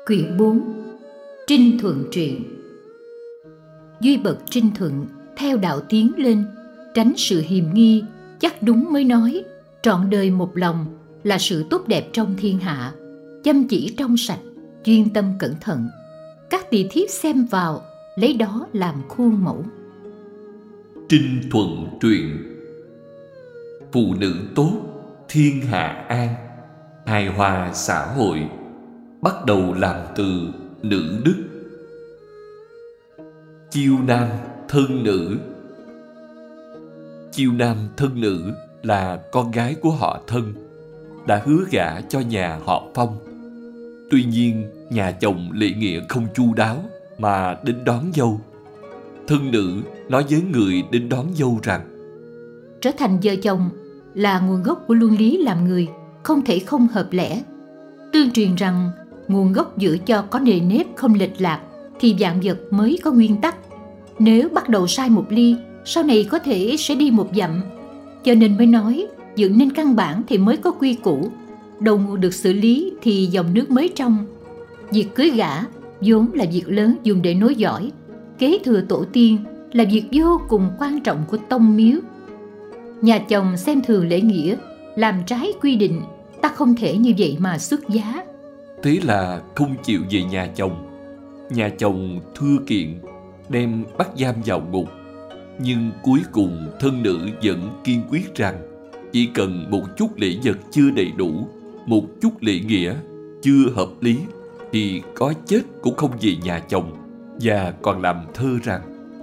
Quyển 4 Trinh Thuận truyện. Duy bậc Trinh Thuận theo đạo tiến lên, tránh sự hiềm nghi, chắc đúng mới nói, trọn đời một lòng là sự tốt đẹp trong thiên hạ, chăm chỉ trong sạch, chuyên tâm cẩn thận. Các tỳ thiếp xem vào, lấy đó làm khuôn mẫu. Trinh Thuận truyện. Phụ nữ tốt, thiên hạ an, hài hòa xã hội, bắt đầu làm từ nữ đức. Chiêu nam thân nữ. Chiêu nam thân nữ là con gái của họ Thân, đã hứa gả cho nhà họ Phong. Tuy nhiên nhà chồng lễ nghĩa không chu đáo mà đến đón dâu. Thân nữ nói với người đến đón dâu rằng: trở thành vợ chồng là nguồn gốc của luân lý làm người, không thể không hợp lẽ. Tương truyền rằng nguồn gốc giữ cho có nề nếp không lệch lạc thì vạn vật mới có nguyên tắc. Nếu bắt đầu sai một ly, sau này có thể sẽ đi một dặm. Cho nên mới nói dựng nên căn bản thì mới có quy củ, đầu nguồn được xử lý thì dòng nước mới trong. Việc cưới gả vốn là việc lớn dùng để nối dõi, kế thừa tổ tiên là việc vô cùng quan trọng của tông miếu. Nhà chồng xem thường lễ nghĩa, làm trái quy định, ta không thể như vậy mà xuất giá. Thế là không chịu về nhà chồng. Nhà chồng thưa kiện, đem bắt giam vào ngục. Nhưng cuối cùng thân nữ vẫn kiên quyết rằng chỉ cần một chút lễ vật chưa đầy đủ, một chút lễ nghĩa chưa hợp lý, thì có chết cũng không về nhà chồng. Và còn làm thơ rằng: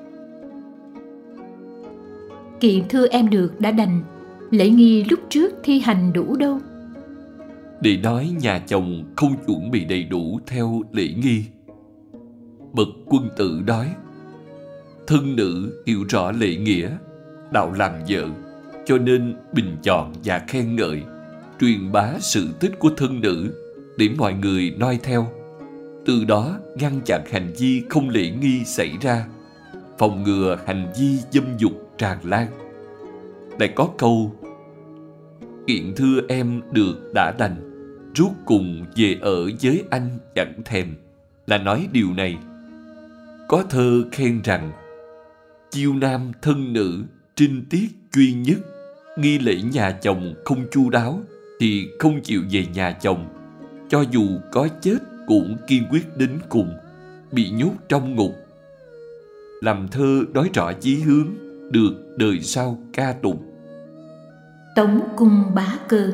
kiện thưa em được đã đành, lễ nghi lúc trước thi hành đủ đâu. Để nói nhà chồng không chuẩn bị đầy đủ theo lễ nghi. Bậc quân tử nói: thân nữ hiểu rõ lễ nghĩa, đạo làm vợ, cho nên bình chọn và khen ngợi, truyền bá sự tích của thân nữ để mọi người noi theo. Từ đó ngăn chặn hành vi không lễ nghi xảy ra, phòng ngừa hành vi dâm dục tràn lan. Lại có câu: kiện thưa em được đã đành, rốt cùng về ở với anh chẳng thèm, là nói điều này. Có thơ khen rằng: chiêu nam thân nữ, trinh tiết duy nhất, nghi lễ nhà chồng không chu đáo thì không chịu về nhà chồng. Cho dù có chết cũng kiên quyết đến cùng, bị nhốt trong ngục. Làm thơ nói rõ chí hướng, được đời sau ca tụng. Tống cung Bá Cơ.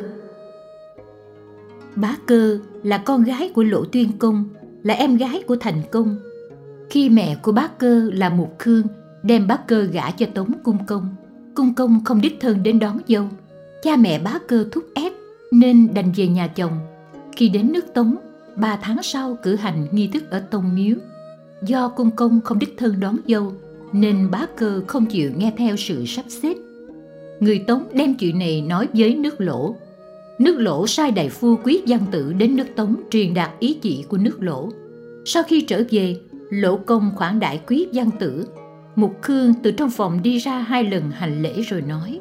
Bá Cơ là con gái của Lỗ Tuyên Công, là em gái của Thành Công. Khi mẹ của Bá Cơ là Mục Khương đem Bá Cơ gả cho Tống Cung Công, Cung Công không đích thân đến đón dâu. Cha mẹ Bá Cơ thúc ép nên đành về nhà chồng. Khi đến nước Tống, 3 tháng sau cử hành nghi thức ở tông miếu. Do Cung Công không đích thân đón dâu nên Bá Cơ không chịu nghe theo sự sắp xếp. Người Tống đem chuyện này nói với nước Lỗ. Nước Lỗ sai đại phu Quý Văn Tử đến nước Tống truyền đạt ý chỉ của nước Lỗ. Sau khi trở về, Lỗ Công khoản đại Quý Văn Tử. Mục Khương từ trong phòng đi ra 2 lần hành lễ rồi nói: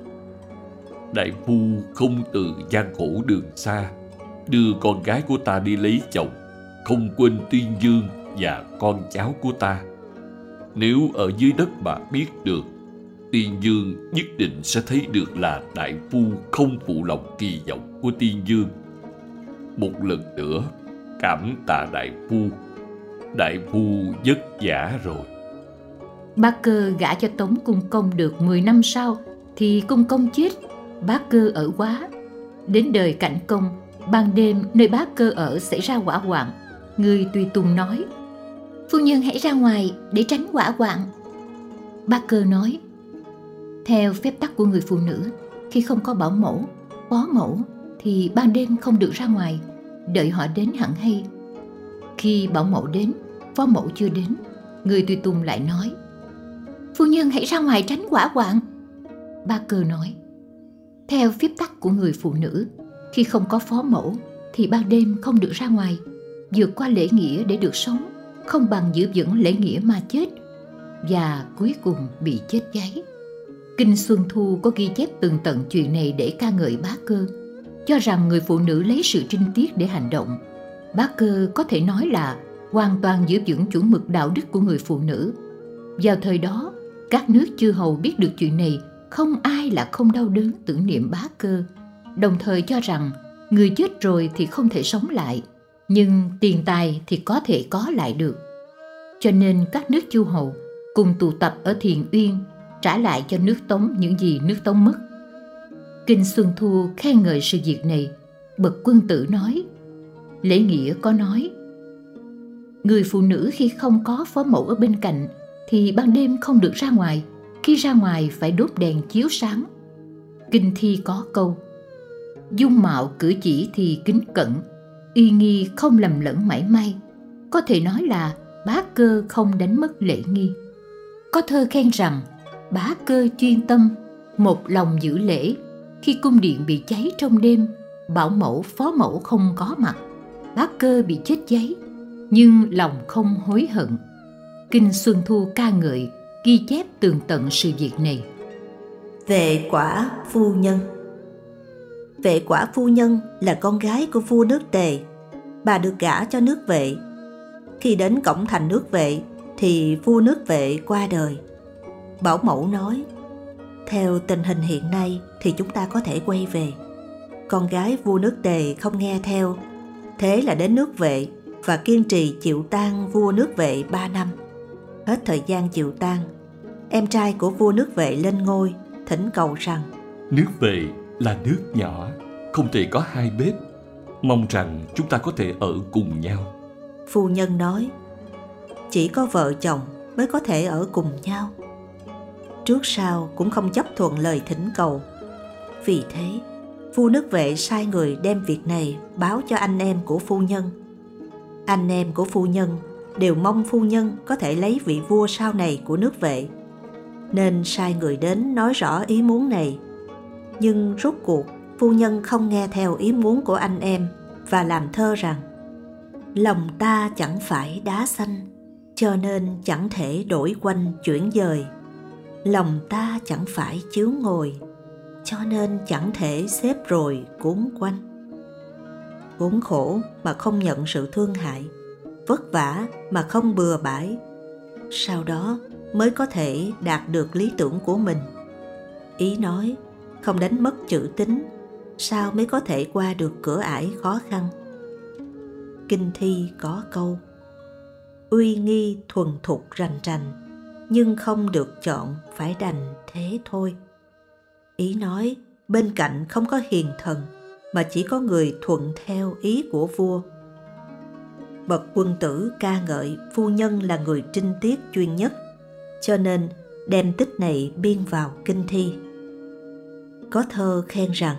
đại phu không từ gian khổ đường xa, đưa con gái của ta đi lấy chồng, không quên Tuyên Dương và con cháu của ta. Nếu ở dưới đất mà biết được, Tuyên Dương nhất định sẽ thấy được là đại phu không phụ lòng kỳ vọng của Tuyên Dương. Một lần nữa cảm tạ đại phu. Đại phu vất vả rồi. Bá Cơ gả cho Tống Cung Công được 10 năm sau thì Cung Công chết. Bá Cơ ở Quá. Đến đời Cảnh Công, ban đêm nơi Bá Cơ ở xảy ra hỏa hoạn. Người tùy tùng nói: phu nhân hãy ra ngoài để tránh hỏa hoạn. Bá Cơ nói: theo phép tắc của người phụ nữ, khi không có bảo mẫu, phó mẫu thì ban đêm không được ra ngoài, đợi họ đến hẳn hay. Khi bảo mẫu đến, phó mẫu chưa đến, người tùy tùng lại nói: phu nhân hãy ra ngoài tránh hỏa hoạn. Bá Cơ nói: theo phép tắc của người phụ nữ, khi không có phó mẫu thì ban đêm không được ra ngoài, vượt qua lễ nghĩa để được sống, không bằng giữ vững lễ nghĩa mà chết, và cuối cùng bị chết cháy. Kinh Xuân Thu có ghi chép tường tận chuyện này để ca ngợi Bá Cơ, cho rằng người phụ nữ lấy sự trinh tiết để hành động. Bác Cơ có thể nói là hoàn toàn giữ vững chuẩn mực đạo đức của người phụ nữ. Vào thời đó, các nước chư hầu biết được chuyện này, không ai là không đau đớn tưởng niệm Bác Cơ, đồng thời cho rằng người chết rồi thì không thể sống lại, nhưng tiền tài thì có thể có lại được. Cho nên các nước chư hầu cùng tụ tập ở Thiền Uyên, trả lại cho nước Tống những gì nước Tống mất. Kinh Xuân Thu khen ngợi sự việc này. Bậc Quân Tử nói: Lễ Nghĩa có nói, người phụ nữ khi không có phó mẫu ở bên cạnh thì ban đêm không được ra ngoài, khi ra ngoài phải đốt đèn chiếu sáng. Kinh Thi có câu: dung mạo cử chỉ thì kính cẩn, uy nghi không lầm lẫn mảy may. Có thể nói là Bác Cơ không đánh mất lễ nghi. Có thơ khen rằng Bác Cơ chuyên tâm, một lòng giữ lễ. Khi cung điện bị cháy trong đêm, bảo mẫu phó mẫu không có mặt, Bác Cơ bị chết cháy, nhưng lòng không hối hận. Kinh Xuân Thu ca ngợi, ghi chép tường tận sự việc này. Vệ Quả phu nhân. Vệ Quả phu nhân là con gái của vua nước Tề. Bà được gả cho nước Vệ. Khi đến cổng thành nước Vệ thì vua nước Vệ qua đời. Bảo mẫu nói: theo tình hình hiện nay thì chúng ta có thể quay về. Con gái vua nước Tề không nghe theo, thế là đến nước Vệ và kiên trì chịu tang vua nước Vệ 3 năm. Hết thời gian chịu tang, em trai của vua nước Vệ lên ngôi, thỉnh cầu rằng: nước Vệ là nước nhỏ, không thể có hai bếp, mong rằng chúng ta có thể ở cùng nhau. Phu nhân nói: chỉ có vợ chồng mới có thể ở cùng nhau. Trước sau cũng không chấp thuận lời thỉnh cầu. Vì thế, vua nước Vệ sai người đem việc này báo cho anh em của phu nhân. Anh em của phu nhân đều mong phu nhân có thể lấy vị vua sau này của nước Vệ, nên sai người đến nói rõ ý muốn này. Nhưng rốt cuộc phu nhân không nghe theo ý muốn của anh em và làm thơ rằng: lòng ta chẳng phải đá xanh, cho nên chẳng thể đổi quanh chuyển dời. Lòng ta chẳng phải chiếu ngồi, cho nên chẳng thể xếp rồi cuốn quanh. Khốn khổ mà không nhận sự thương hại, vất vả mà không bừa bãi, sau đó mới có thể đạt được lý tưởng của mình. Ý nói không đánh mất chữ tín, sao mới có thể qua được cửa ải khó khăn. Kinh Thi có câu: uy nghi thuần thục rành rành, nhưng không được chọn phải đành thế thôi. Ý nói bên cạnh không có hiền thần, mà chỉ có người thuận theo ý của vua. Bậc Quân Tử ca ngợi phu nhân là người trinh tiết chuyên nhất, cho nên đem tích này biên vào Kinh Thi. Có thơ khen rằng: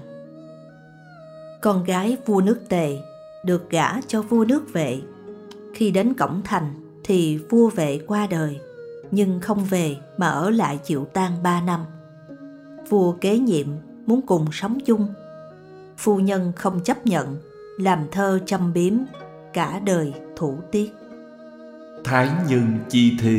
con gái vua nước Tề được gả cho vua nước Vệ. Khi đến cổng thành thì vua Vệ qua đời, nhưng không về mà ở lại chịu tang 3 năm. Vua kế nhiệm muốn cùng sống chung. Phu nhân không chấp nhận, làm thơ châm biếm, cả đời thủ tiết. Thái nhân chi thê.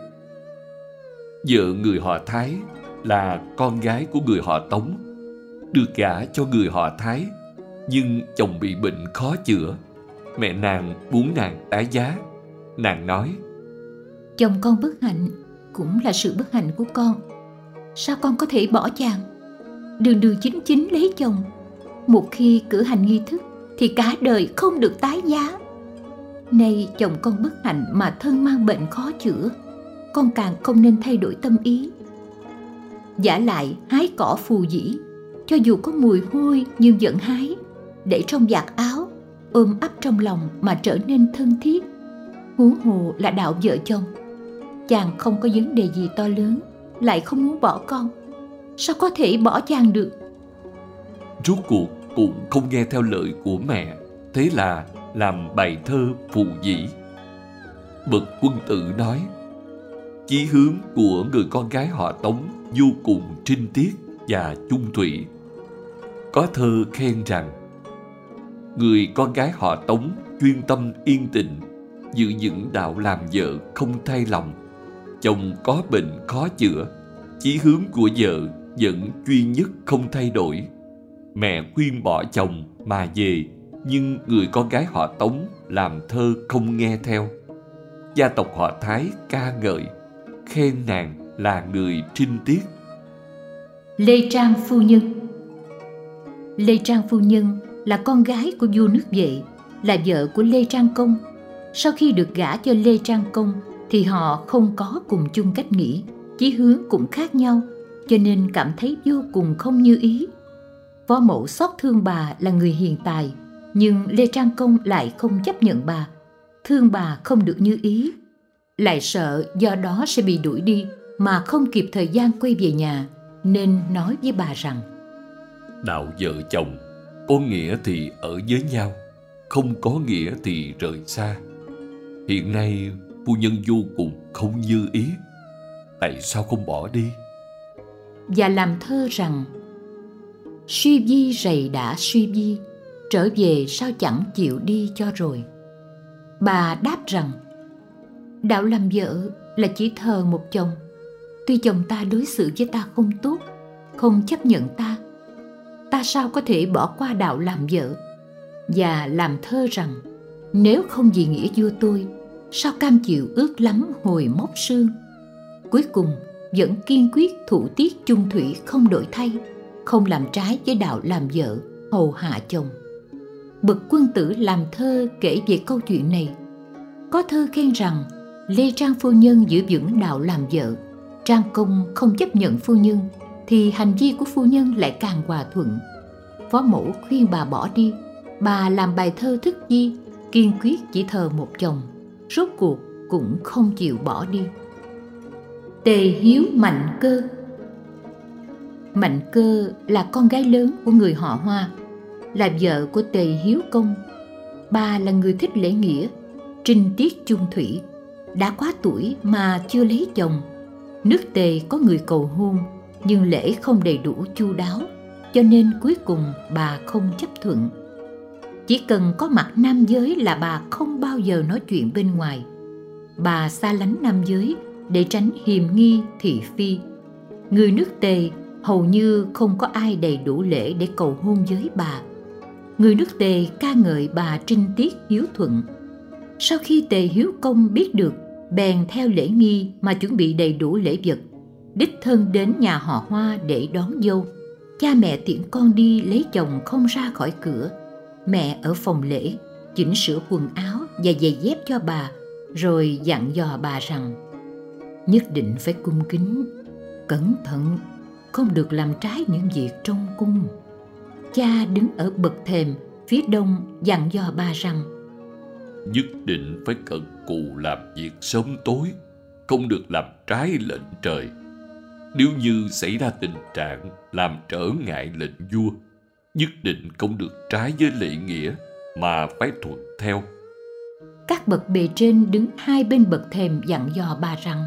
Vợ người họ Thái là con gái của người họ Tống, được gả cho người họ Thái, nhưng chồng bị bệnh khó chữa. Mẹ nàng muốn nàng tái giá. Nàng nói: chồng con bất hạnh cũng là sự bất hạnh của con. Sao con có thể bỏ chàng? Đường chính chính lấy chồng, một khi cử hành nghi thức thì cả đời không được tái giá. Nay chồng con bất hạnh mà thân mang bệnh khó chữa, con càng không nên thay đổi tâm ý. Vả lại hái cỏ phù dĩ, cho dù có mùi hôi nhưng vẫn hái, để trong vạt áo, ôm ấp trong lòng mà trở nên thân thiết. Huống hồ là đạo vợ chồng. Chàng không có vấn đề gì to lớn, lại không muốn bỏ con, sao có thể bỏ chàng được? Rốt cuộc cũng không nghe theo lời của mẹ, thế là làm bài thơ phù dĩ. Bậc Quân Tử nói: chí hướng của người con gái họ Tống vô cùng trinh tiết và chung thủy. Có thơ khen rằng: người con gái họ Tống chuyên tâm yên tịnh, giữ vững đạo làm vợ không thay lòng. Chồng có bệnh khó chữa, chí hướng của vợ vẫn duy nhất không thay đổi. Mẹ khuyên bỏ chồng mà về, nhưng người con gái họ Tống làm thơ không nghe theo. Gia tộc họ Thái ca ngợi, khen nàng là người trinh tiết. Lê Trang phu nhân. Lê Trang phu nhân là con gái của vua nước Vệ, là vợ của Lê Trang Công. Sau khi được gả cho Lê Trang Công thì họ không có cùng chung cách nghĩ, chí hướng cũng khác nhau, cho nên cảm thấy vô cùng không như ý. Phó mẫu xót thương bà là người hiền tài, nhưng Lê Trang Công lại không chấp nhận bà, thương bà không được như ý, lại sợ do đó sẽ bị đuổi đi mà không kịp thời gian quay về nhà, nên nói với bà rằng: Đạo vợ chồng, có nghĩa thì ở với nhau, không có nghĩa thì rời xa. Hiện nay phu nhân vô cùng không như ý, tại sao không bỏ đi? Và làm thơ rằng: Suy vi rầy đã suy vi, trở về sao chẳng chịu đi cho rồi. Bà đáp rằng: Đạo làm vợ là chỉ thờ một chồng. Tuy chồng ta đối xử với ta không tốt, không chấp nhận ta sao có thể bỏ qua đạo làm vợ? Và làm thơ rằng: Nếu không vì nghĩa vua tôi, sao cam chịu ước lắm hồi móc xương. Cuối cùng vẫn kiên quyết thủ tiết chung thủy không đổi thay, không làm trái với đạo làm vợ, hầu hạ chồng. Bậc quân tử làm thơ kể về câu chuyện này. Có thơ khen rằng Lê Trang phu nhân giữ vững đạo làm vợ, Trang Công không chấp nhận phu nhân, thì hành vi của phu nhân lại càng hòa thuận. Phó mẫu khuyên bà bỏ đi, bà làm bài thơ thức di, kiên quyết chỉ thờ một chồng, rốt cuộc cũng không chịu bỏ đi. Tề Hiếu Mạnh Cơ. Mạnh Cơ là con gái lớn của người họ Hoa, là vợ của Tề Hiếu Công. Bà là người thích lễ nghĩa, trinh tiết chung thủy, đã quá tuổi mà chưa lấy chồng. Nước Tề có người cầu hôn, nhưng lễ không đầy đủ chu đáo, cho nên cuối cùng bà không chấp thuận. Chỉ cần có mặt nam giới là bà không bao giờ nói chuyện bên ngoài. Bà xa lánh nam giới để tránh hiềm nghi thị phi. Người nước Tề hầu như không có ai đầy đủ lễ để cầu hôn với bà. Người nước Tề ca ngợi bà trinh tiết hiếu thuận. Sau khi Tề Hiếu Công biết được, bèn theo lễ nghi mà chuẩn bị đầy đủ lễ vật, đích thân đến nhà họ Hoa để đón dâu. Cha mẹ tiễn con đi lấy chồng không ra khỏi cửa. Mẹ ở phòng lễ chỉnh sửa quần áo và giày dép cho bà, rồi dặn dò bà rằng: Nhất định phải cung kính, cẩn thận, không được làm trái những việc trong cung. Cha đứng ở bậc thềm phía đông dặn dò bà rằng: Nhất định phải cần cù làm việc sớm tối, không được làm trái lệnh trời. Nếu như xảy ra tình trạng làm trở ngại lệnh vua, nhất định không được trái với lễ nghĩa mà phải thuận theo. Các bậc bề trên đứng hai bên bậc thềm dặn dò bà rằng: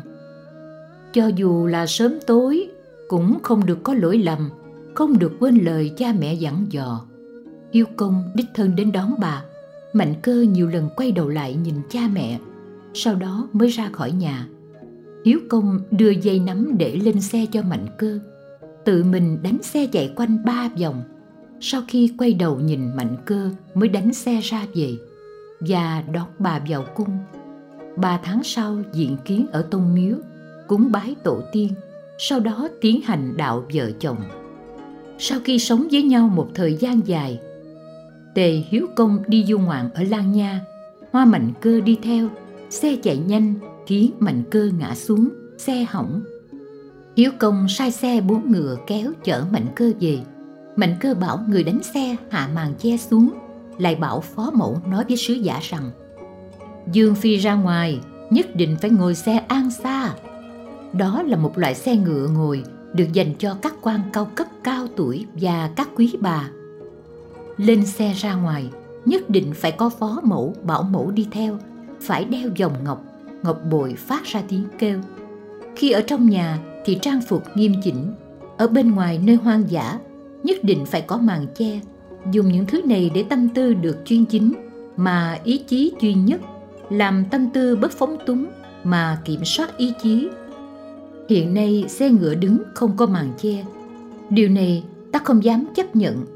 Cho dù là sớm tối cũng không được có lỗi lầm, không được quên lời cha mẹ dặn dò. Hiếu Công đích thân đến đón bà. Mạnh Cơ nhiều lần quay đầu lại nhìn cha mẹ, sau đó mới ra khỏi nhà. Hiếu Công đưa dây nắm để lên xe cho Mạnh Cơ, tự mình đánh xe chạy quanh 3 vòng. Sau khi quay đầu nhìn Mạnh Cơ mới đánh xe ra về và đón bà vào cung. 3 tháng sau diện kiến ở Tông Miếu, cúng bái tổ tiên, sau đó tiến hành đạo vợ chồng. Sau khi sống với nhau một thời gian dài, Tề Hiếu Công đi du ngoạn ở Lan Nha, Hoa Mạnh Cơ đi theo. Xe chạy nhanh khiến Mạnh Cơ ngã xuống, xe hỏng. Hiếu Công sai xe 4 ngựa kéo chở Mạnh Cơ về. Mạnh Cơ bảo người đánh xe hạ màn che xuống, lại bảo phó mẫu nói với sứ giả rằng: Dương phi ra ngoài nhất định phải ngồi xe An Xa. Đó là một loại xe ngựa ngồi được dành cho các quan cao cấp cao tuổi và các quý bà. Lên xe ra ngoài nhất định phải có phó mẫu bảo mẫu đi theo, phải đeo vòng ngọc, ngọc bội phát ra tiếng kêu. Khi ở trong nhà thì trang phục nghiêm chỉnh, ở bên ngoài nơi hoang dã nhất định phải có màn che. Dùng những thứ này để tâm tư được chuyên chính, mà ý chí duy nhất, làm tâm tư bất phóng túng mà kiểm soát ý chí. Hiện nay xe ngựa đứng không có màn che, điều này ta không dám chấp nhận.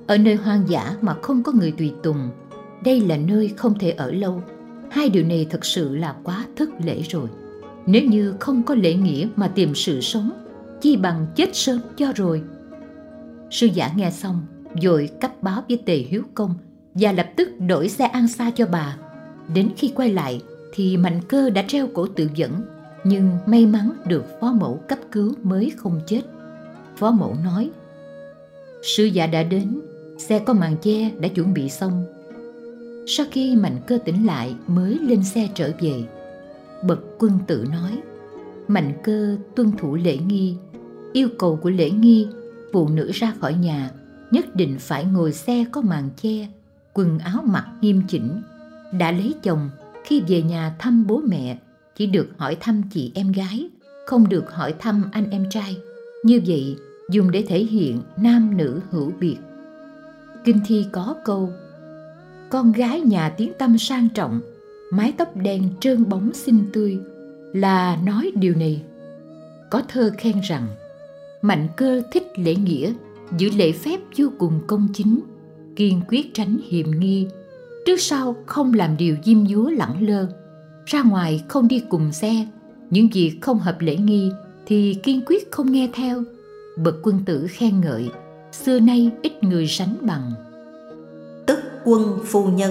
Ở nơi hoang dã mà không có người tùy tùng, đây là nơi không thể ở lâu. Hai điều này thật sự là quá thất lễ rồi. Nếu như không có lễ nghĩa mà tìm sự sống, chi bằng chết sớm cho rồi. Sư giả nghe xong, vội cấp báo với Tề Hiếu Công và lập tức đổi xe an xa cho bà. Đến khi quay lại thì Mạnh Cơ đã treo cổ tự vẫn, nhưng may mắn được phó mẫu cấp cứu mới không chết. Phó mẫu nói: sư giả đã đến, xe có màn che đã chuẩn bị xong. Sau khi Mạnh Cơ tỉnh lại mới lên xe trở về. Bậc quân tử nói: Mạnh Cơ tuân thủ lễ nghi. Yêu cầu của lễ nghi, phụ nữ ra khỏi nhà nhất định phải ngồi xe có màn che, quần áo mặc nghiêm chỉnh. Đã lấy chồng, khi về nhà thăm bố mẹ chỉ được hỏi thăm chị em gái, không được hỏi thăm anh em trai. Như vậy dùng để thể hiện nam nữ hữu biệt. Kinh thi có câu: con gái nhà tiếng tăm sang trọng, mái tóc đen trơn bóng xinh tươi, là nói điều này. Có thơ khen rằng Mạnh Cơ thích lễ nghĩa, giữ lễ phép vô cùng công chính, kiên quyết tránh hiềm nghi, trước sau không làm điều diêm dúa lẳng lơ, ra ngoài không đi cùng xe, những việc không hợp lễ nghi thì kiên quyết không nghe theo. Bậc quân tử khen ngợi, xưa nay ít người sánh bằng. Tức Quân phu nhân.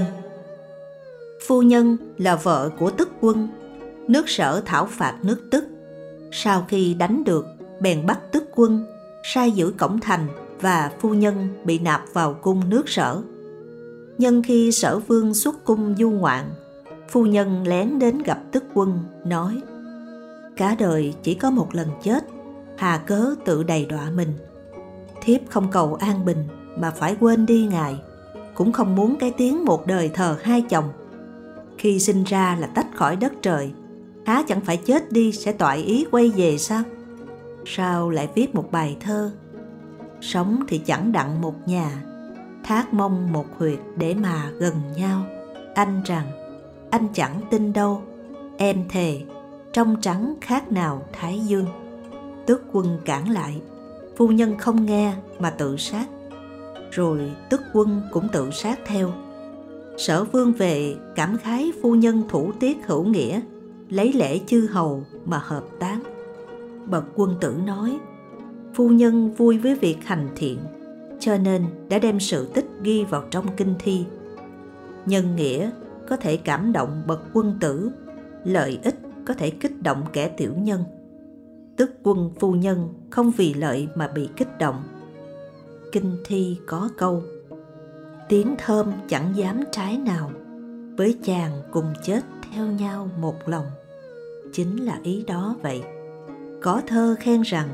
Phu nhân là vợ của Tức Quân. Nước Sở thảo phạt nước Tức. Sau khi đánh được, bèn bắt Tức Quân, sai giữ cổng thành, và phu nhân bị nạp vào cung nước Sở. Nhân khi Sở vương xuất cung du ngoạn, phu nhân lén đến gặp Tức Quân, nói: cả đời chỉ có một lần chết, hà cớ tự đầy đọa mình. Thiếp không cầu an bình mà phải quên đi ngài, cũng không muốn cái tiếng một đời thờ hai chồng. Khi sinh ra là tách khỏi đất trời, há chẳng phải chết đi sẽ toại ý quay về sao? Sao lại viết một bài thơ: sống thì chẳng đặng một nhà, thác mong một huyệt để mà gần nhau. Anh rằng anh chẳng tin đâu, em thề trong trắng khác nào thái dương. Tức Quân cản lại, phu nhân không nghe mà tự sát. Rồi Tức Quân cũng tự sát theo. Sở vương về cảm khái phu nhân thủ tiết hữu nghĩa, lấy lễ chư hầu mà hợp táng. Bậc quân tử nói: phu nhân vui với việc hành thiện, cho nên đã đem sự tích ghi vào trong kinh thi. Nhân nghĩa có thể cảm động bậc quân tử, lợi ích có thể kích động kẻ tiểu nhân. Tức Quân phu nhân không vì lợi mà bị kích động. Kinh thi có câu: tiếng thơm chẳng dám trái nào, với chàng cùng chết theo nhau một lòng. Chính là ý đó vậy. Có thơ khen rằng: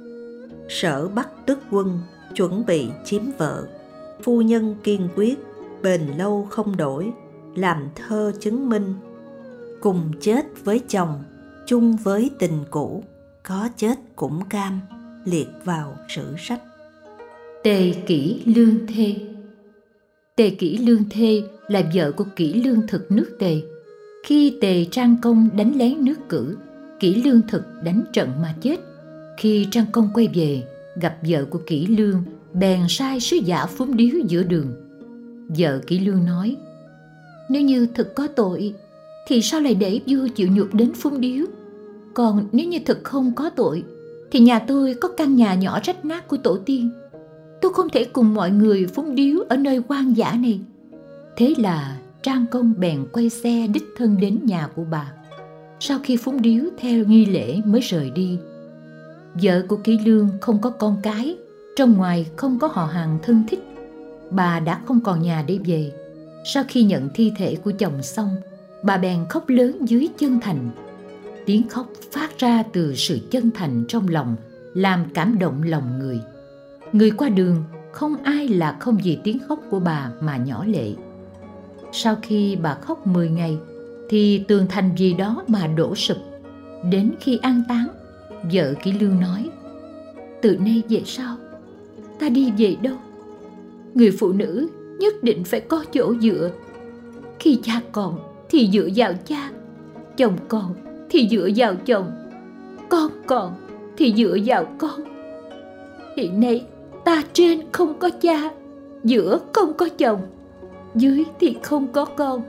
Sở bắt Tức Quân chuẩn bị chiếm vợ, phu nhân kiên quyết bền lâu không đổi, làm thơ chứng minh. Cùng chết với chồng, chung với tình cũ, có chết cũng cam, liệt vào sử sách. Tề Kỷ Lương Thê. Tề Kỷ Lương Thê là vợ của Kỷ Lương Thực nước Tề. Khi Tề Trang Công đánh lén nước Cử, Kỷ Lương Thực đánh trận mà chết. Khi Trang Công quay về, gặp vợ của Kỷ Lương, bèn sai sứ giả phúng điếu giữa đường. Vợ Kỷ Lương nói: nếu như Thực có tội, thì sao lại để vua chịu nhục đến phúng điếu? Còn nếu như Thực không có tội, thì nhà tôi có căn nhà nhỏ rách nát của tổ tiên. Tôi không thể cùng mọi người phúng điếu ở nơi hoang dã này. Thế là Trang Công bèn quay xe đích thân đến nhà của bà. Sau khi phúng điếu theo nghi lễ mới rời đi. Vợ của Kỷ Lương không có con cái, trong ngoài không có họ hàng thân thích. Bà đã không còn nhà để về. Sau khi nhận thi thể của chồng xong, bà bèn khóc lớn dưới chân thành. Tiếng khóc phát ra từ sự chân thành trong lòng, làm cảm động lòng người. Người qua đường không ai là không vì tiếng khóc của bà mà nhỏ lệ. Sau khi bà khóc 10 ngày, thì tường thành vì đó mà đổ sụp. Đến khi an táng, vợ Kỷ Lương nói: từ nay về sau, ta đi về đâu? Người phụ nữ nhất định phải có chỗ dựa. Khi cha còn thì dựa vào cha, chồng còn thì dựa vào chồng, con còn thì dựa vào con. Hiện nay ta trên không có cha, giữa không có chồng, dưới thì không có con,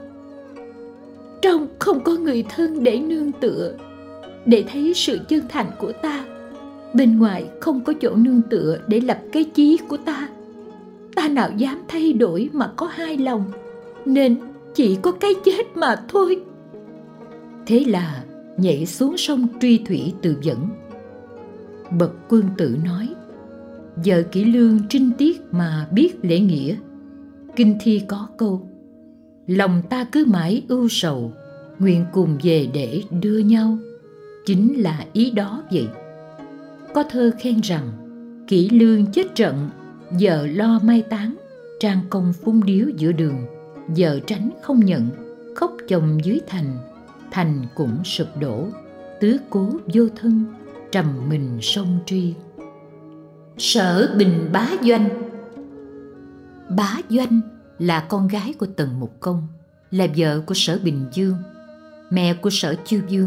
trong không có người thân để nương tựa, để thấy sự chân thành của ta, bên ngoài không có chỗ nương tựa để lập cái chí của ta. Ta nào dám thay đổi mà có hai lòng, nên chỉ có cái chết mà thôi. Thế là nhảy xuống sông Truy Thủy tự vẫn. Bậc quân tử nói: giờ kỹ lương trinh tiết mà biết lễ nghĩa. Kinh thi có câu: lòng ta cứ mãi ưu sầu, nguyện cùng về để đưa nhau. Chính là ý đó vậy. Có thơ khen rằng: kỹ lương chết trận, giờ lo mai táng. Trang công phung điếu giữa đường, giờ tránh không nhận. Khóc chồng dưới thành, thành cũng sụp đổ. Tứ cố vô thân, trầm mình sông Truy. Sở Bình Bá Doanh. Bá Doanh là con gái của Tần Mục Công, là vợ của Sở Bình Dương, mẹ của Sở Chiêu Dương.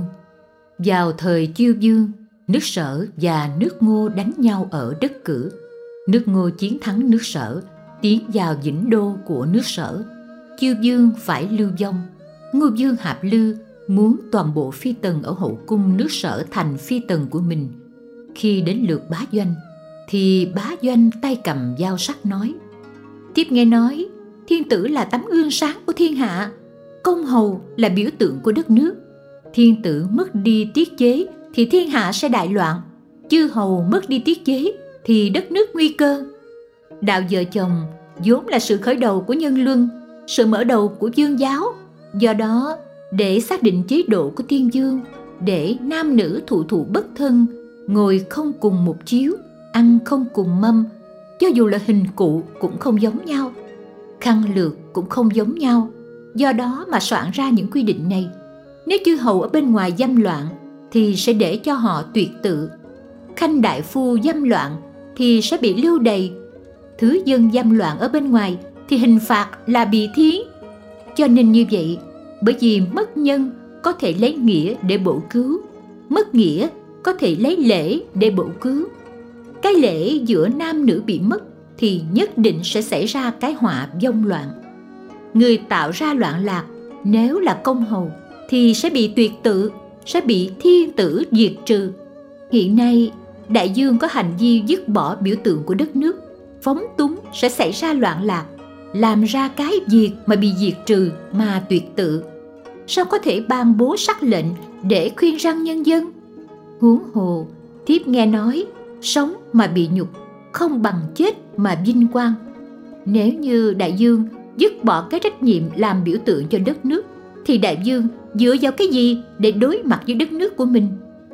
Vào thời Chiêu Dương, nước Sở và nước Ngô đánh nhau ở đất Cử. Nước Ngô chiến thắng nước Sở, tiến vào dĩnh đô của nước Sở. Chiêu Dương phải lưu vong. Ngô Vương Hạp Lư muốn toàn bộ phi tần ở hậu cung nước Sở thành phi tần của mình. Khi đến lượt Bá Doanh, thì Bá Doanh tay cầm dao sắc nói: thiếp nghe nói thiên tử là tấm gương sáng của thiên hạ, công hầu là biểu tượng của đất nước. Thiên tử mất đi tiết chế thì thiên hạ sẽ đại loạn, chư hầu mất đi tiết chế thì đất nước nguy cơ. Đạo vợ chồng vốn là sự khởi đầu của nhân luân, sự mở đầu của vương giáo. Do đó, để xác định chế độ của thiên vương, để nam nữ thụ thụ bất thân, ngồi không cùng một chiếu, ăn không cùng mâm, cho dù là hình cụ cũng không giống nhau, khăn lược cũng không giống nhau. Do đó mà soạn ra những quy định này. Nếu chư hầu ở bên ngoài dâm loạn thì sẽ để cho họ tuyệt tự. Khanh đại phu dâm loạn thì sẽ bị lưu đày. Thứ dân dâm loạn ở bên ngoài thì hình phạt là bị thiến. Cho nên như vậy, bởi vì mất nhân có thể lấy nghĩa để bổ cứu, mất nghĩa có thể lấy lễ để bổ cứu. Cái lễ giữa nam nữ bị mất thì nhất định sẽ xảy ra cái họa vong loạn. Người tạo ra loạn lạc nếu là công hầu thì sẽ bị tuyệt tự, sẽ bị thiên tử diệt trừ. Hiện nay đại dương có hành vi dứt bỏ biểu tượng của đất nước, phóng túng sẽ xảy ra loạn lạc, làm ra cái việc mà bị diệt trừ mà tuyệt tự. Sao có thể ban bố sắc lệnh để khuyên răn nhân dân? Huống hồ thiếp nghe nói sống mà bị nhục không bằng chết mà vinh quang. Nếu như đại dương dứt bỏ cái trách nhiệm làm biểu tượng cho đất nước thì đại dương dựa vào cái gì để đối mặt với đất nước của mình?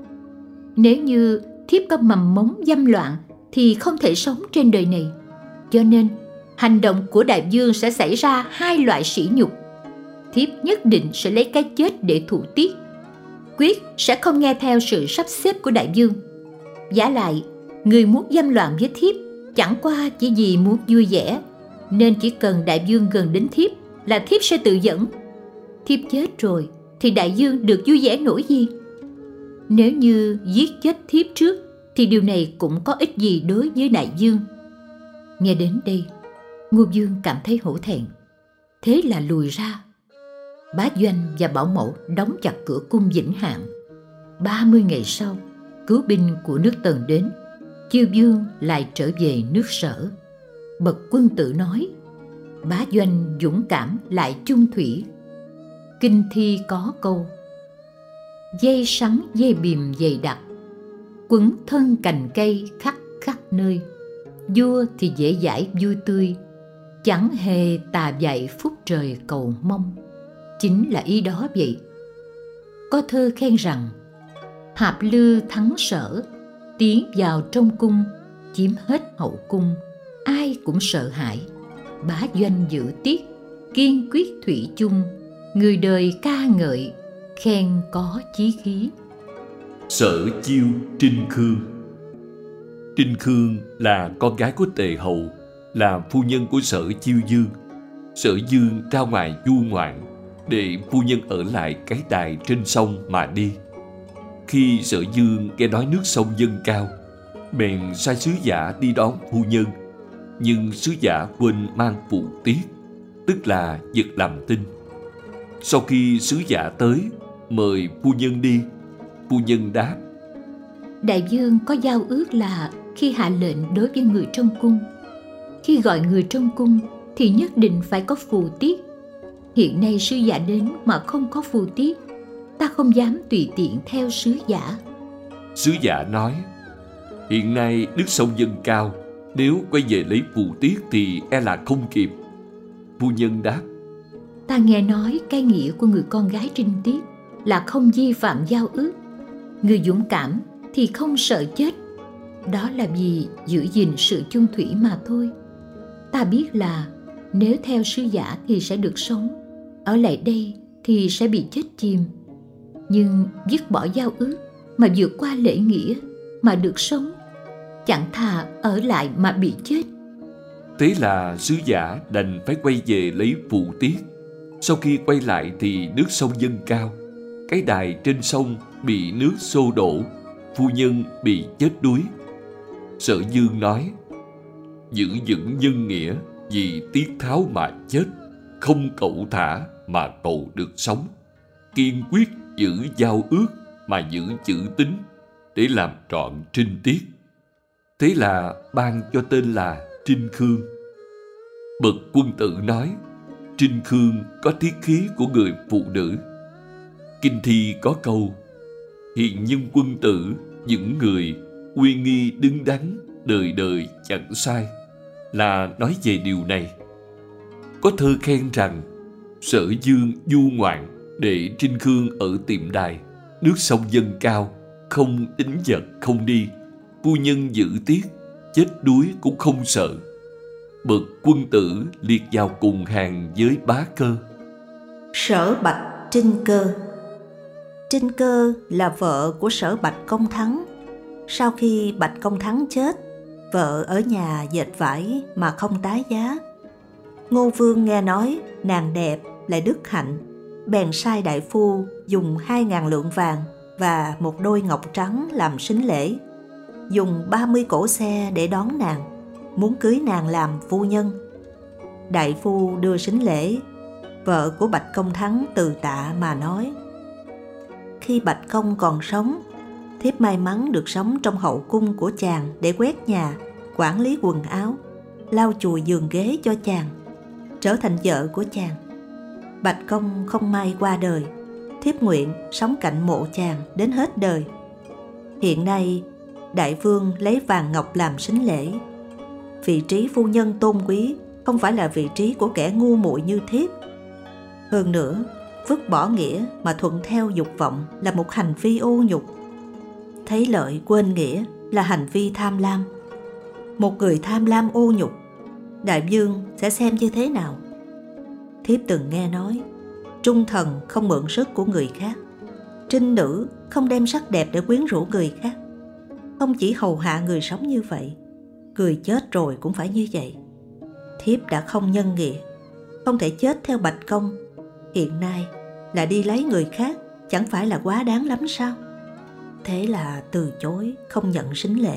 Nếu như thiếp có mầm mống dâm loạn thì không thể sống trên đời này. Cho nên hành động của đại vương sẽ xảy ra hai loại sỉ nhục. Thiếp nhất định sẽ lấy cái chết để thụ tiết, quyết sẽ không nghe theo sự sắp xếp của đại vương. Vả lại, người muốn dâm loạn với thiếp chẳng qua chỉ vì muốn vui vẻ, nên chỉ cần đại vương gần đến thiếp là thiếp sẽ tự dẫn. Thiếp chết rồi thì đại vương được vui vẻ nổi gì? Nếu như giết chết thiếp trước thì điều này cũng có ích gì đối với đại vương. Nghe đến đây, Ngô Vương cảm thấy hổ thẹn, thế là lùi ra. Bá Doanh và bảo mẫu đóng chặt cửa cung Vĩnh Hạng. 30 ngày sau, cứu binh của nước Tần đến, Chiêu Vương lại trở về nước Sở. Bậc quân tử nói: Bá Doanh dũng cảm lại chung thủy. Kinh thi có câu: dây sắn dây bìm dày đặc, quấn thân cành cây khắp khắp nơi. Vua thì dễ dãi vui tươi, chẳng hề tà dạy phúc trời cầu mong. Chính là ý đó vậy. Có thơ khen rằng: Hạp Lư thắng Sở, tiến vào trong cung, chiếm hết hậu cung, ai cũng sợ hãi. Bá Doanh giữ tiết, kiên quyết thủy chung, người đời ca ngợi, khen có chí khí. Sở Chiêu Trinh Khương. Trinh Khương là con gái của Tề Hầu, là phu nhân của Sở Chiêu Dương. Sở Dương ra ngoài du ngoạn, để phu nhân ở lại cái đài trên sông mà đi. Khi Sở Dương nghe nói nước sông dâng cao, bèn sai sứ giả đi đón phu nhân. nhưng sứ giả quên mang phù tiết, tức là vật làm tin. Sau khi sứ giả tới, mời phu nhân đi. Phu nhân đáp: Đại vương có giao ước là khi hạ lệnh đối với người trong cung, khi gọi người trong cung thì nhất định phải có phù tiết. Hiện nay sứ giả đến mà không có phù tiết, ta không dám tùy tiện theo sứ giả. Sứ giả nói: Hiện nay nước sông dâng cao, nếu quay về lấy phù tiết thì e là không kịp. Phu nhân đáp: Ta nghe nói cái nghĩa của người con gái trinh tiết là không vi phạm giao ước. Người dũng cảm thì không sợ chết, đó là vì giữ gìn sự chung thủy mà thôi. Ta biết là nếu theo sứ giả thì sẽ được sống, ở lại đây thì sẽ bị chết chìm. Nhưng dứt bỏ giao ước mà vượt qua lễ nghĩa mà được sống, chẳng thà ở lại mà bị chết. Thế là sứ giả đành phải quay về lấy phù tiết. Sau khi quay lại thì nước sông dâng cao, cái đài trên sông bị nước xô đổ, phu nhân bị chết đuối. Sở Dương nói: Giữ vững nhân nghĩa, vì tiết tháo mà chết, không cẩu thả mà cầu được sống. Kiên quyết giữ giao ước mà giữ chữ tín, để làm trọn trinh tiết. Thế là ban cho tên là Trinh Khương. Bậc quân tử nói: Trinh Khương có tiết khí của người phụ nữ. Kinh thi có câu: Hiền nhân quân tử, những người uy nghi đứng đắn, đời đời chẳng sai, là nói về điều này. Có thơ khen rằng Sở Dương du ngoạn, để Trinh Khương ở tiệm đài, nước sông dâng cao, không đánh giật không đi, phu nhân giữ tiết, chết đuối cũng không sợ. Bậc quân tử liệt vào cùng hàng với Bá Cơ. Sở Bạch Trinh Cơ. Trinh Cơ là vợ của Sở Bạch Công Thắng. Sau khi Bạch Công Thắng chết, vợ ở nhà dệt vải mà không tái giá. Ngô Vương nghe nói nàng đẹp lại đức hạnh, bèn sai đại phu dùng 2.000 lượng vàng và một đôi ngọc trắng làm sính lễ, dùng 30 cỗ xe để đón nàng, muốn cưới nàng làm phu nhân. Đại phu đưa sính lễ, vợ của Bạch Công Thắng từ tạ mà nói: Khi Bạch Công còn sống, thiếp may mắn được sống trong hậu cung của chàng để quét nhà, quản lý quần áo, lau chùi giường ghế cho chàng, trở thành vợ của chàng. Bạch Công không may qua đời, thiếp nguyện sống cạnh mộ chàng đến hết đời. Hiện nay đại vương lấy vàng ngọc làm sính lễ. Vị trí phu nhân tôn quý không phải là vị trí của kẻ ngu muội như thiếp. Hơn nữa, vứt bỏ nghĩa mà thuận theo dục vọng là một hành vi ô nhục. Thấy lợi quên nghĩa là hành vi tham lam. Một người tham lam ô nhục, đại vương sẽ xem như thế nào? Thiếp từng nghe nói, trung thần không mượn sức của người khác, trinh nữ không đem sắc đẹp để quyến rũ người khác. Không chỉ hầu hạ người sống như vậy, người chết rồi cũng phải như vậy. Thiếp đã không nhân nghĩa, không thể chết theo Bạch Công. Hiện nay là đi lấy người khác, chẳng phải là quá đáng lắm sao? Thế là từ chối, không nhận sính lễ.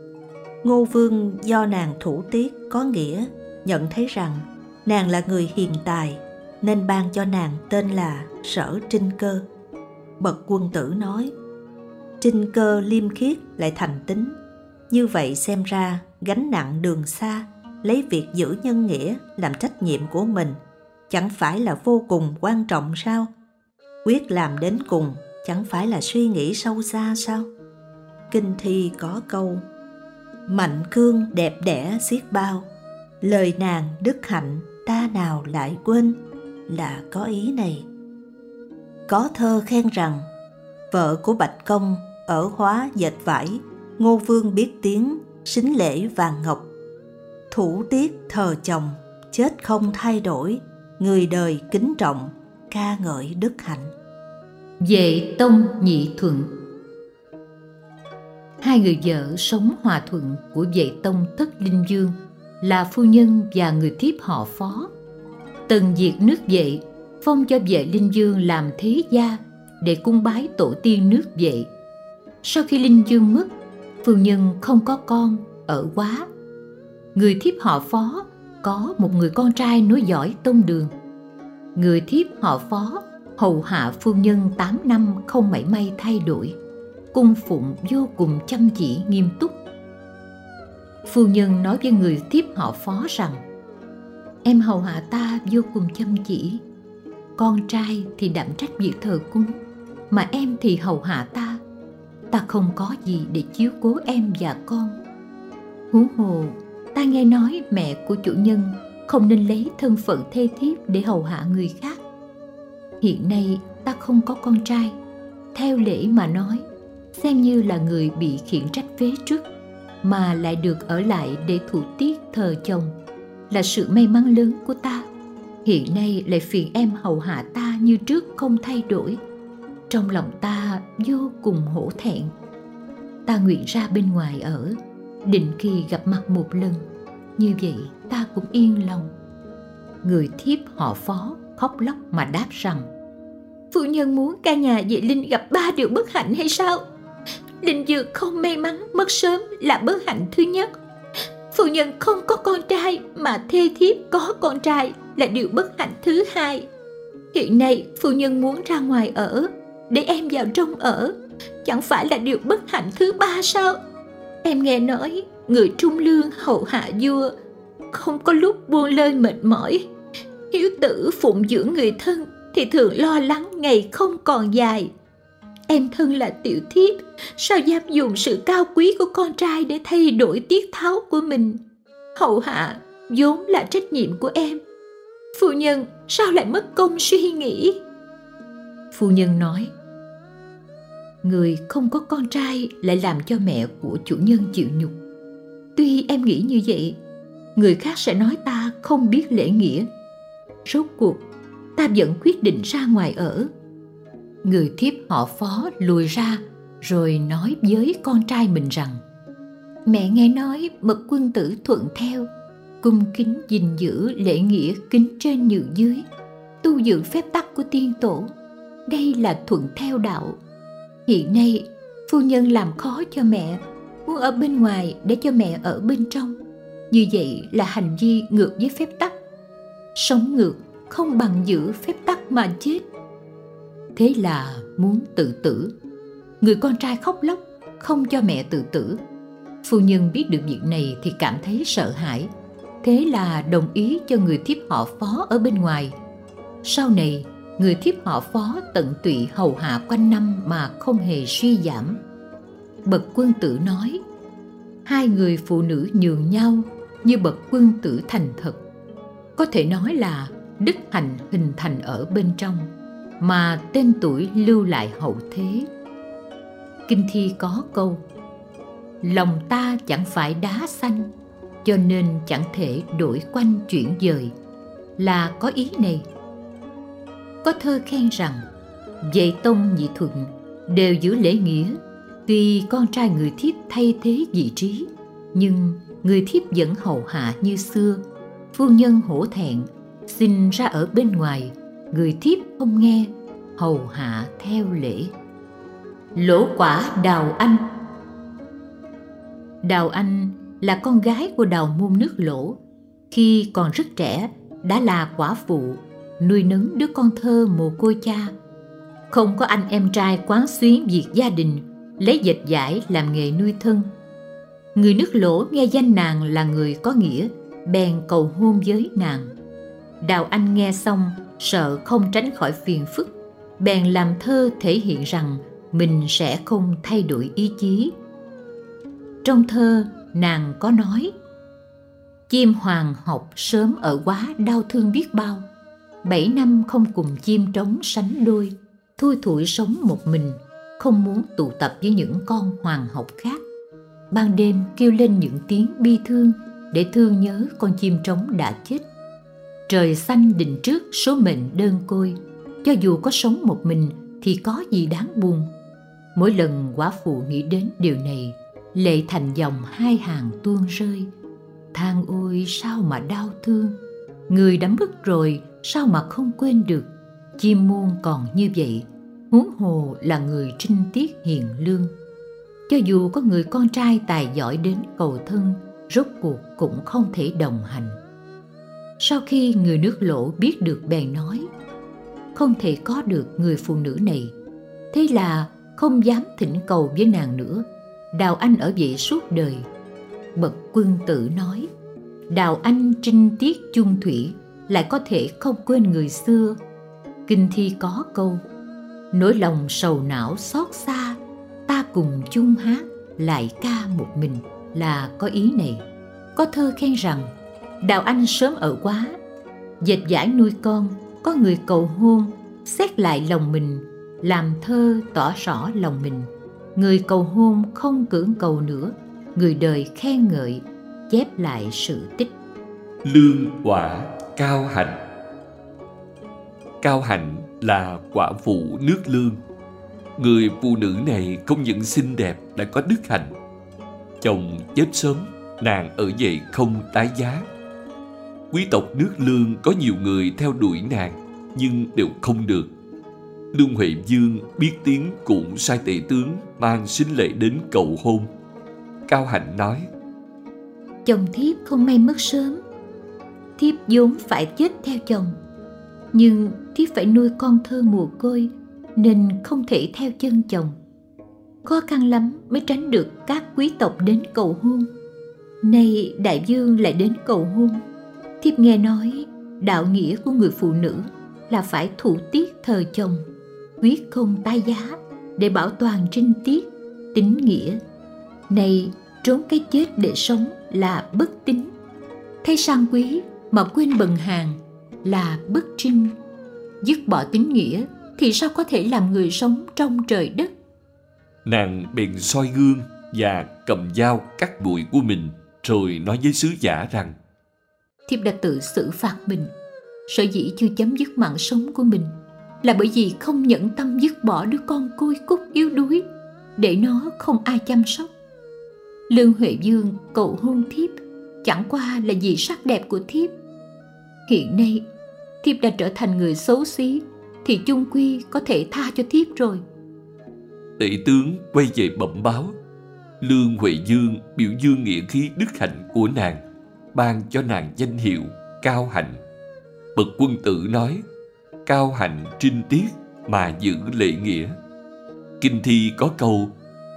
Ngô Vương do nàng thủ tiết có nghĩa, nhận thấy rằng nàng là người hiền tài, nên ban cho nàng tên là Sở Trinh Cơ. Bậc quân tử nói: Trinh Cơ liêm khiết lại thành tín, như vậy xem ra gánh nặng đường xa, lấy việc giữ nhân nghĩa làm trách nhiệm của mình, chẳng phải là vô cùng quan trọng sao? Quyết làm đến cùng chẳng phải là suy nghĩ sâu xa sao? Kinh thi có câu: Mạnh cương đẹp đẽ xiết bao, lời nàng đức hạnh ta nào lại quên, là có ý này. Có thơ khen rằng vợ của Bạch Công ở Hóa dệt vải, Ngô Vương biết tiếng sính lễ vàng ngọc. Thủ tiết thờ chồng, chết không thay đổi, người đời kính trọng, ca ngợi đức hạnh. Vệ Tông Nhị Thuận. Hai người vợ sống hòa thuận của Vệ Tông Thất Linh Dương là phu nhân và người thiếp họ Phó. Tần diệt nước Vệ, phong cho Vệ Linh Dương làm thế gia để cung bái tổ tiên nước Vệ. Sau khi Linh Dương mất, phu nhân không có con, ở quá. Người thiếp họ Phó có một người con trai nối dõi tông đường. Người thiếp họ Phó hầu hạ phu nhân 8 năm không mảy may thay đổi, cung phụng vô cùng chăm chỉ nghiêm túc. Phu nhân nói với người thiếp họ Phó rằng: em hầu hạ ta vô cùng chăm chỉ. Con trai thì đảm trách việc thờ cúng, mà em thì hầu hạ ta. Ta không có gì để chiếu cố em và con. Huống hồ ta nghe nói mẹ của chủ nhân không nên lấy thân phận thê thiếp để hầu hạ người khác. Hiện nay ta không có con trai, theo lễ mà nói, xem như là người bị khiển trách vế trước, mà lại được ở lại để thủ tiết thờ chồng, là sự may mắn lớn của ta. Hiện nay lại phiền em hầu hạ ta như trước không thay đổi. Trong lòng ta vô cùng hổ thẹn. Ta nguyện ra bên ngoài ở, định kỳ gặp mặt một lần, như vậy ta cũng yên lòng. Người thiếp họ Phó khóc lóc mà đáp rằng: phu nhân muốn cả nhà vệ Linh gặp 3 điều bất hạnh hay sao? Linh Dược không may mắn mất sớm là bất hạnh thứ nhất. Phu nhân không có con trai mà thê thiếp có con trai là điều bất hạnh thứ hai. Hiện nay phu nhân muốn ra ngoài ở, để em vào trong ở, chẳng phải là điều bất hạnh thứ ba sao? Em nghe nói người trung lương hầu hạ vua không có lúc buông lơi mệt mỏi. Hiếu tử phụng dưỡng người thân thì thường lo lắng ngày không còn dài. Em thân là tiểu thiếp, sao dám dùng sự cao quý của con trai để thay đổi tiết tháo của mình? Hầu hạ vốn là trách nhiệm của em. Phu nhân sao lại mất công suy nghĩ? Phu nhân nói: người không có con trai lại làm cho mẹ của chủ nhân chịu nhục. Tuy em nghĩ như vậy, người khác sẽ nói ta không biết lễ nghĩa. Rốt cuộc ta vẫn quyết định ra ngoài ở. Người thiếp họ Phó lùi ra rồi nói với con trai mình rằng: mẹ nghe nói bậc quân tử thuận theo, cung kính gìn giữ lễ nghĩa kính trên nhường dưới, tu dưỡng phép tắc của tiên tổ. Đây là thuận theo đạo. Hiện nay phu nhân làm khó cho mẹ, muốn ở bên ngoài để cho mẹ ở bên trong. Như vậy là hành vi ngược với phép tắc. Sống ngược không bằng giữ phép tắc mà chết. Thế là muốn tự tử. Người con trai khóc lóc không cho mẹ tự tử. Phu nhân biết được việc này thì cảm thấy sợ hãi. Thế là đồng ý cho người thiếp họ Phó ở bên ngoài. Sau này người thiếp họ Phó tận tụy hầu hạ quanh năm mà không hề suy giảm. Bậc quân tử nói: hai người phụ nữ nhường nhau như bậc quân tử thành thật. Có thể nói là đức hạnh hình thành ở bên trong, mà tên tuổi lưu lại hậu thế. Kinh thi có câu: lòng ta chẳng phải đá xanh, cho nên chẳng thể đổi quanh chuyển dời, là có ý này. Có thơ khen rằng Vệ Tông Nhị Thuận đều giữ lễ nghĩa. Tuy con trai người thiếp thay thế vị trí, nhưng người thiếp vẫn hầu hạ như xưa. Phu nhân hổ thẹn, xin ra ở bên ngoài, người thiếp không nghe, hầu hạ theo lễ. Lỗ quả Đào Anh. Đào Anh là con gái của Đào Môn nước Lỗ. Khi còn rất trẻ đã là quả phụ, nuôi nấng đứa con thơ mồ côi cha. Không có anh em trai quán xuyến việc gia đình, lấy dệt vải làm nghề nuôi thân. Người nước Lỗ nghe danh nàng là người có nghĩa, bèn cầu hôn với nàng. Đào Anh nghe xong sợ không tránh khỏi phiền phức, bèn làm thơ thể hiện rằng mình sẽ không thay đổi ý chí. Trong thơ nàng có nói: chim hoàng học sớm ở quá đau thương biết bao, 7 năm không cùng chim trống sánh đôi, thui thủi sống một mình, không muốn tụ tập với những con hoàng học khác. Ban đêm kêu lên những tiếng bi thương để thương nhớ con chim trống đã chết. Trời xanh định trước số mệnh đơn côi, cho dù có sống một mình thì có gì đáng buồn. Mỗi lần quả phụ nghĩ đến điều này, lệ thành dòng hai hàng tuôn rơi. Than ôi sao mà đau thương, người đã mất rồi sao mà không quên được. Chim muôn còn như vậy, huống hồ là người trinh tiết hiền lương. Cho dù có người con trai tài giỏi đến cầu thân rốt cuộc cũng không thể đồng hành. Sau khi người nước Lỗ biết được bèn nói, không thể có được người phụ nữ này, thế là không dám thỉnh cầu với nàng nữa, đào anh ở vậy suốt đời. Bậc quân tử nói, đào anh trinh tiết chung thủy, lại có thể không quên người xưa. Kinh thi có câu, nỗi lòng sầu não xót xa, ta cùng chung hát, lại ca một mình, là có ý này. Có thơ khen rằng, đào anh sớm ở quá, dệt dải nuôi con, có người cầu hôn, xét lại lòng mình, làm thơ tỏ rõ lòng mình. Người cầu hôn không cưỡng cầu nữa, người đời khen ngợi, chép lại sự tích. Lương quả Cao Hạnh. Cao Hạnh là quả phụ nước Lương. Người phụ nữ này không những xinh đẹp lại có đức hạnh. Chồng chết sớm, nàng ở vậy không tái giá. Quý tộc nước Lương có nhiều người theo đuổi nàng, nhưng đều không được. Lương Huệ Dương biết tiếng cũng sai tể tướng mang sính lễ đến cầu hôn. Cao Hạnh nói, chồng thiếp không may mất sớm, thiếp vốn phải chết theo chồng, nhưng thiếp phải nuôi con thơ mồ côi nên không thể theo chân chồng. Khó khăn lắm mới tránh được các quý tộc đến cầu hôn. Nay đại vương lại đến cầu hôn, thiếp nghe nói đạo nghĩa của người phụ nữ là phải thủ tiết thờ chồng, quyết không tái giá, để bảo toàn trinh tiết, tín nghĩa. Nay trốn cái chết để sống là bất tín, thấy sang quý mà quên bần hàng là bất trinh. Dứt bỏ tín nghĩa thì sao có thể làm người sống trong trời đất. Nàng bèn soi gương và cầm dao cắt bụi của mình, rồi nói với sứ giả rằng, thiếp đã tự xử phạt mình. Sở dĩ chưa chấm dứt mạng sống của mình là bởi vì không nhẫn tâm dứt bỏ đứa con côi cút yếu đuối, để nó không ai chăm sóc. Lương Huệ Dương cầu hôn thiếp chẳng qua là vì sắc đẹp của thiếp. Hiện nay thiếp đã trở thành người xấu xí, thì chung quy có thể tha cho thiếp rồi. Tể tướng quay về bẩm báo. Lương Huệ Dương biểu dương nghĩa khí đức hạnh của nàng, ban cho nàng danh hiệu Cao Hạnh. Bậc quân tử nói, Cao Hạnh trinh tiết mà giữ lễ nghĩa. Kinh thi có câu,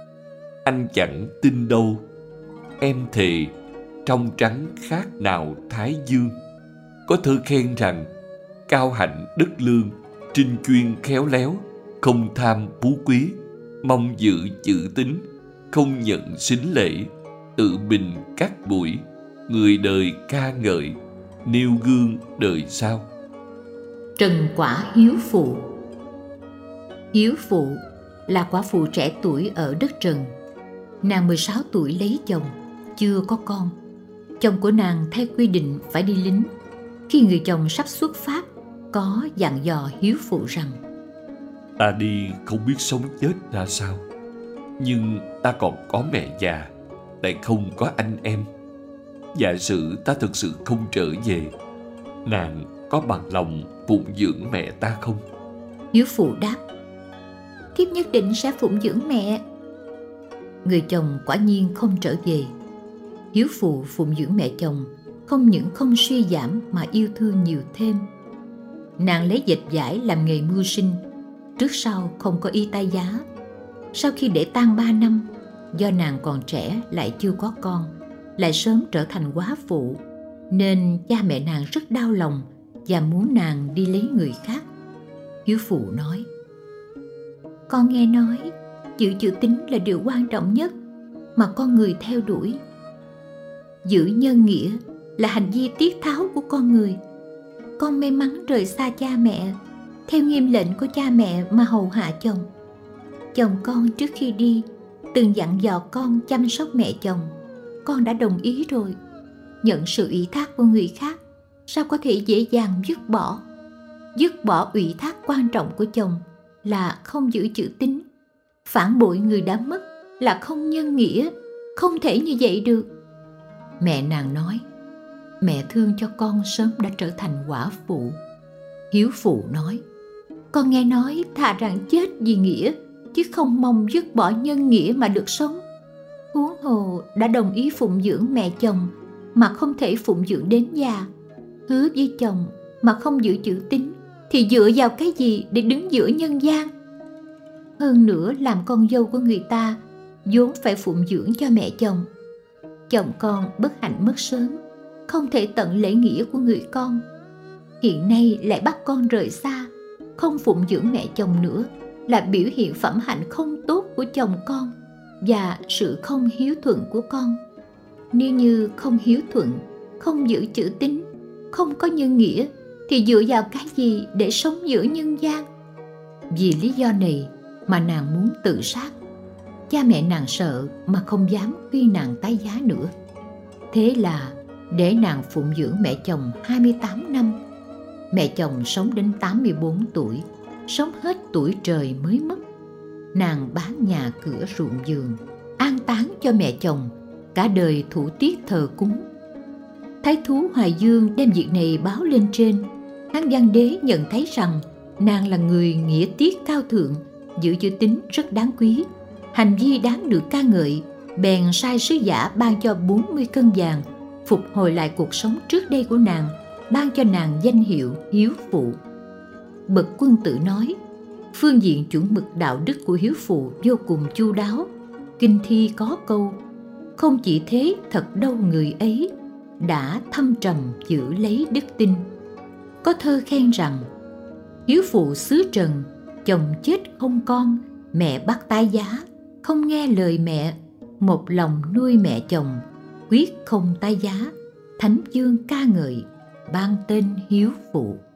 anh chẳng tin đâu, em thề trong trắng khác nào thái dương. Có thơ khen rằng, Cao Hạnh đất Lương, trinh chuyên khéo léo, không tham phú quý, mong giữ chữ tín, không nhận sính lễ, tự bình cắt bụi, người đời ca ngợi, nêu gương đời sau. Trần Quả Hiếu Phụ. Hiếu Phụ là quả phụ trẻ tuổi ở đất Trần. Nàng 16 tuổi lấy chồng, chưa có con. Chồng của nàng theo quy định phải đi lính. Khi người chồng sắp xuất phát, có dặn dò hiếu phụ rằng, ta đi không biết sống chết ra sao, nhưng ta còn có mẹ già, lại không có anh em. Giả sử ta thực sự không trở về, nàng có bằng lòng phụng dưỡng mẹ ta không? Hiếu phụ đáp, thiếp nhất định sẽ phụng dưỡng mẹ. Người chồng quả nhiên không trở về. Hiếu phụ phụng dưỡng mẹ chồng, không những không suy giảm mà yêu thương nhiều thêm. Nàng lấy dệt vải làm nghề mưu sinh, trước sau không có y tai giá. Sau khi để tang 3 năm, do nàng còn trẻ lại chưa có con, lại sớm trở thành góa phụ, nên cha mẹ nàng rất đau lòng và muốn nàng đi lấy người khác. Hiếu phụ nói, con nghe nói giữ chữ tín là điều quan trọng nhất mà con người theo đuổi. Giữ nhân nghĩa là hành vi tiết tháo của con người. Con may mắn rời xa cha mẹ, theo nghiêm lệnh của cha mẹ mà hầu hạ chồng. Chồng con trước khi đi từng dặn dò con chăm sóc mẹ chồng. Con đã đồng ý rồi. Nhận sự ủy thác của người khác, sao có thể dễ dàng dứt bỏ? Dứt bỏ ủy thác quan trọng của chồng là không giữ chữ tín. Phản bội người đã mất là không nhân nghĩa. Không thể như vậy được. Mẹ nàng nói, mẹ thương cho con sớm đã trở thành quả phụ. Hiếu phụ nói, con nghe nói thà rằng chết vì nghĩa, chứ không mong dứt bỏ nhân nghĩa mà được sống. Huống hồ đã đồng ý phụng dưỡng mẹ chồng mà không thể phụng dưỡng đến già, hứa với chồng mà không giữ chữ tín, thì dựa vào cái gì để đứng giữa nhân gian? Hơn nữa, làm con dâu của người ta vốn phải phụng dưỡng cho mẹ chồng. Chồng con bất hạnh mất sớm, không thể tận lễ nghĩa của người con. Hiện nay lại bắt con rời xa, không phụng dưỡng mẹ chồng nữa, là biểu hiện phẩm hạnh không tốt của chồng con và sự không hiếu thuận của con. Nếu như không hiếu thuận, không giữ chữ tín, không có nhân nghĩa, thì dựa vào cái gì để sống giữa nhân gian? Vì lý do này mà nàng muốn tự sát. Cha mẹ nàng sợ mà không dám khuyên nàng tái giá nữa. Thế là để nàng phụng dưỡng mẹ chồng 28 năm. Mẹ chồng sống đến 84 tuổi, sống hết tuổi trời mới mất. Nàng bán nhà cửa ruộng vườn, an táng cho mẹ chồng, cả đời thủ tiết thờ cúng. Thái thú Hoài Dương đem việc này báo lên trên. Hán Văn Đế nhận thấy rằng nàng là người nghĩa tiết cao thượng, giữ chữ tín rất đáng quý, hành vi đáng được ca ngợi, bèn sai sứ giả ban cho 40 cân vàng, phục hồi lại cuộc sống trước đây của nàng, ban cho nàng danh hiệu hiếu phụ. Bậc quân tử nói, phương diện chuẩn mực đạo đức của hiếu phụ vô cùng chu đáo. Kinh thi có câu, không chỉ thế thật đâu người ấy, đã thâm trầm giữ lấy đức tin. Có thơ khen rằng, hiếu phụ xứ trần, chồng chết không con, mẹ bắt tái giá, không nghe lời mẹ, một lòng nuôi mẹ chồng, quyết không tái giá. Thánh chương ca ngợi, ban tên hiếu phụ.